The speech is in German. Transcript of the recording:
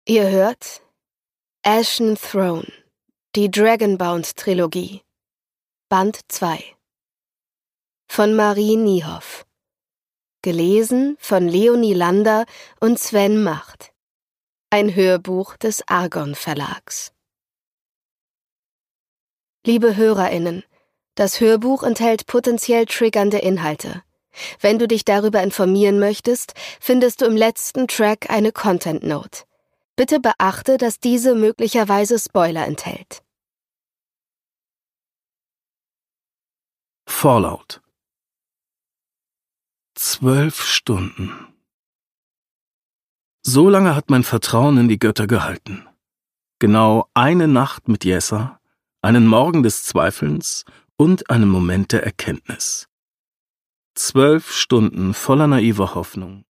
Ihr hört Ashen Throne, die Dragonbound-Trilogie, Band 2 von Marie Niehoff. Gelesen von Leonie Lander und Sven Macht. Ein Hörbuch des Argon Verlags. Liebe HörerInnen, das Hörbuch enthält potenziell triggernde Inhalte. Wenn du dich darüber informieren möchtest, findest du im letzten Track eine Content Note. Bitte beachte, dass diese möglicherweise Spoiler enthält. Fallout. 12 Stunden. So lange hat mein Vertrauen in die Götter gehalten. Genau eine Nacht mit Jessa, einen Morgen des Zweifelns und einen Moment der Erkenntnis. 12 Stunden voller naiver Hoffnung